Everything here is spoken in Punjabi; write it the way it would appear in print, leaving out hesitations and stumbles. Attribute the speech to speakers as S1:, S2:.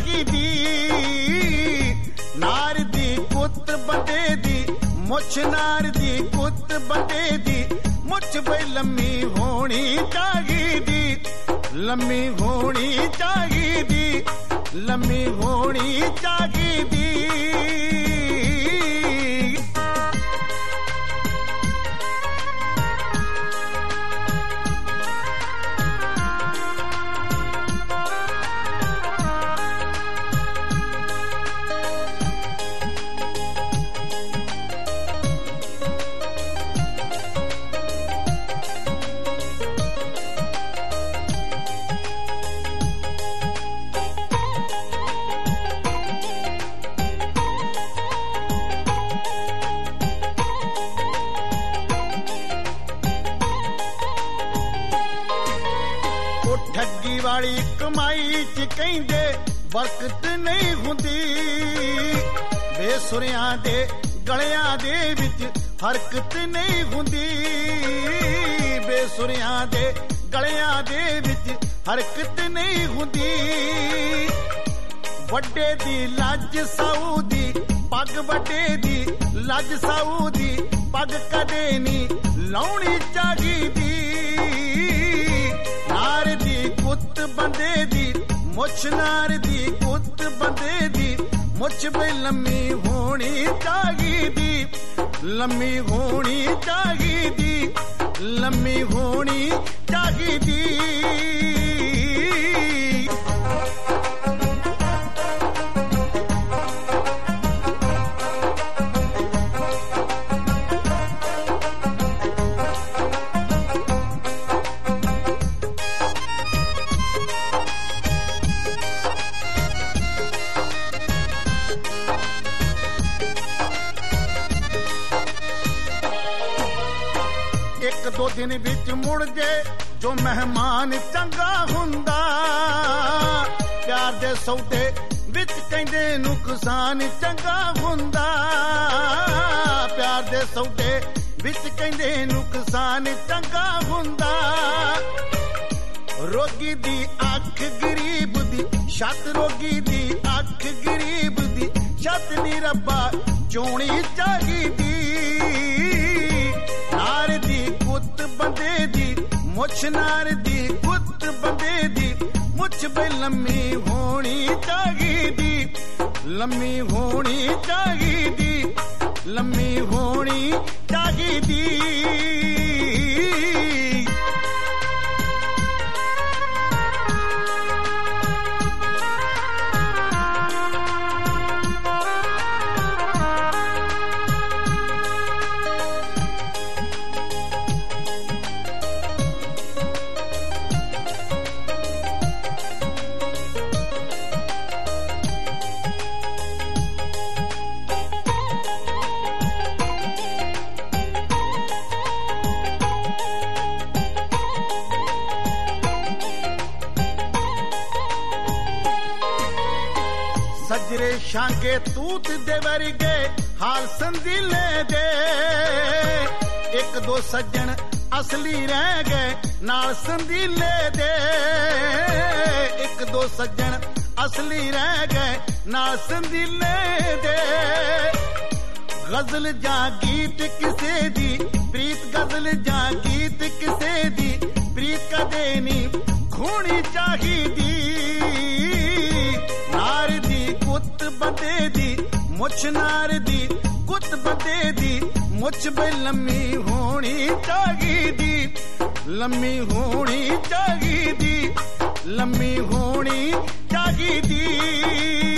S1: ਚਾਹੀਦੀ। ਨਾਰ ਦੀ ਗੁੱਤ ਬੰਦੇ ਦੀ ਮੁੱਛ, ਨਾਰ ਦੀ ਗੁੱਤ ਬੰਦੇ ਦੀ ਮੁੱਛ ਬਈ ਲੰਮੀ ਹੋਣੀ ਚਾਹੀਦੀ। ਲੰਮੀ ਹੋਣੀ ਚਾਹੀਦੀ, ਲੰਮੀ ਹੋਣੀ ਚਾਹੀਦੀ। ਠੱਗੀ ਵਾਲੀ ਕਮਾਈ ਚ ਕਹਿੰਦੇ ਬਰਕਤ ਨਹੀਂ ਹੁੰਦੀ। ਬੇਸੁਰਿਆਂ ਦੇ ਗਲਿਆਂ ਦੇ ਵਿੱਚ ਹਰਕਤ ਨਹੀਂ ਹੁੰਦੀ। ਬੇਸੁਰਿਆਂ ਦੇ ਗਲਿਆਂ ਦੇ ਵਿੱਚ ਹਰਕਤ ਨਹੀਂ ਹੁੰਦੀ। ਵੱਡੇ ਦੀ ਲੱਜ ਸਾਊ ਦੀ ਪੱਗ, ਵੱਡੇ ਦੀ ਲੱਜ ਸਾਊ ਦੀ ਪੱਗ ਕਦੇ ਨਹੀਂ ਲਾਉਣੀ ਚਾਹੀਦੀ। ਨਾਰ ਦੀ ਗੁੱਤ ਬੰਦੇ ਦੀ ਮੁੱਛ, ਨਾਰ ਦੀ ਗੁੱਤ ਬੰਦੇ ਦੀ ਮੁੱਛ ਬਈ ਲੰਮੀ ਹੋਣੀ ਚਾਹੀਦੀ। ਲੰਮੀ ਹੋਣੀ ਚਾਹੀਦੀ, ਲੰਮੀ ਹੋਣੀ ਚਾਹੀਦੀ। ਇੱਕ ਦੋ ਦਿਨ ਵਿੱਚ ਮੁੜ ਜੇ ਜੋ ਮਹਿਮਾਨ ਚੰਗਾ ਹੁੰਦਾ। ਪਿਆਰ ਦੇ ਸੌਦੇ ਵਿੱਚ ਕਹਿੰਦੇ ਨੁਕਸਾਨ ਚੰਗਾ ਹੁੰਦਾ। ਪਿਆਰ ਦੇ ਸੌਦੇ ਵਿੱਚ ਕਹਿੰਦੇ ਨੁਕਸਾਨ ਚੰਗਾ ਹੁੰਦਾ। ਰੋਗੀ ਦੀ ਅੱਖ ਗਰੀਬ ਦੀ ਛੱਤ, ਰੋਗੀ ਦੀ ਅੱਖ ਗਰੀਬ ਦੀ ਛੱਤ ਨੀ ਰੱਬਾ ਚੋਣੀ ਚਾਹੀਦੀ। ਨਾਰ ਦੀ ਗੁੱਤ ਬੰਦੇ ਦੀ ਮੁੱਛ, ਨਾਰ ਦੀ ਗੁੱਤ ਬੰਦੇ ਦੀ ਮੁੱਛ ਬਈ ਲੰਮੀ ਹੋਣੀ ਚਾਹੀਦੀ। ਲੰਮੀ ਹੋਣੀ ਚਾਹੀਦੀ, ਲੰਮੀ ਹੋਣੀ ਚਾਹੀਦੀ। ਸਜਰੇ ਸ਼ਾਂਗੇ ਤੂਤ ਦੇ ਵਰਗੇ ਹਾਲ ਸੰਦੀਲੇ ਦੇ। ਇੱਕ ਦੋ ਸੱਜਣ ਅਸਲੀ ਰਹਿ ਗਏ ਨਾਲ ਸੰਦੀਲੇ ਦੇ। ਇੱਕ ਦੋ ਸੱਜਣ ਅਸਲੀ ਰਹਿ ਗਏ ਨਾਲ ਸੰਦੀਲੇ ਦੇ। ਗਜ਼ਲ ਜਾਂ ਗੀਤ ਕਿਸੇ ਦੀ ਪ੍ਰੀਤ, ਗਜ਼ਲ ਜਾਂ ਗੀਤ ਕਿਸੇ ਦੀ ਪ੍ਰੀਤ ਕਦੇ ਨਹੀਂ ਖੋਣੀ ਚਾਹੀਦੀ। ਨਾਰ ਦੀ ਗੁੱਤ ਬੰਦੇ ਦੀ ਮੁੱਛ, ਨਾਰ ਦੀ ਗੁੱਤ ਬੰਦੇ ਦੀ ਮੁੱਛ ਬਈ ਲੰਮੀ ਹੋਣੀ ਚਾਹੀਦੀ। ਲੰਮੀ ਹੋਣੀ ਚਾਹੀਦੀ, ਲੰਮੀ ਹੋਣੀ ਚਾਹੀਦੀ।